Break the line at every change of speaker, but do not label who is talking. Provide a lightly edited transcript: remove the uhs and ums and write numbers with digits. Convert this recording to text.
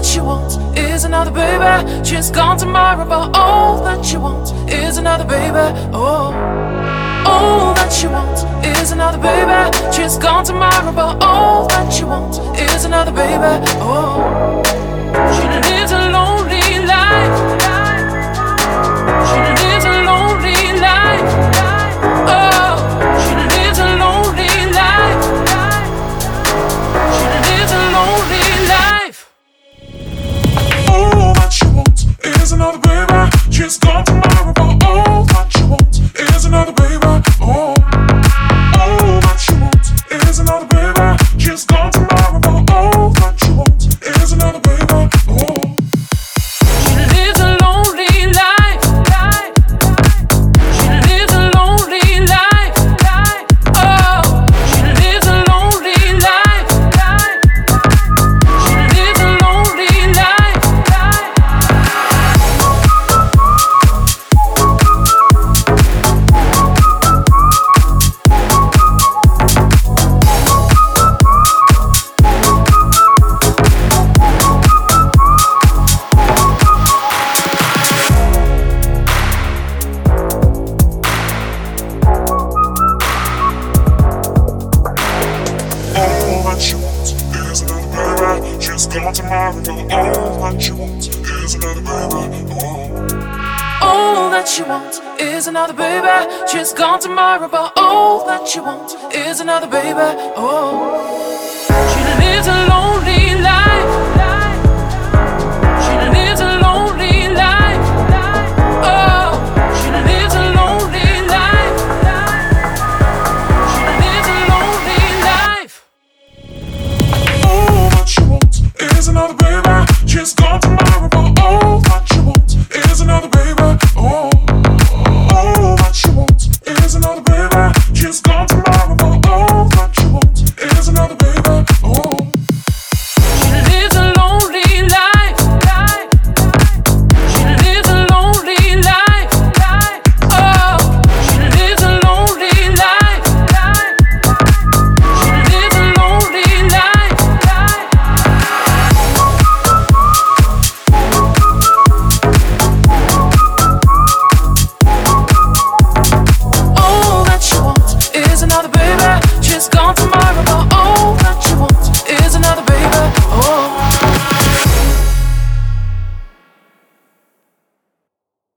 that you want is another baby. She's gone tomorrow, but all that you want is another baby. Oh, all that you want is another baby. She's gone tomorrow, but all that you want is another baby. Oh, she lives a lonely life. She lives a lonely life. Oh, she lives a lonely life. She lives a lonely life.
All that you want is another baby. She's gone tomorrow, but all that you want is another baby. Oh, all that you want is another baby. She's gone tomorrow, but all that you want is another baby. Oh,
She lives a lonely life. She lives a lonely life. Oh, she lives a lonely life. She lives a lonely life.
all that you want is another baby. She's gone tomorrow, but all that you want is another baby. Oh.
All that you want is another baby. She's gone tomorrow, but all that you want is another baby. Oh, she lives a lonely life.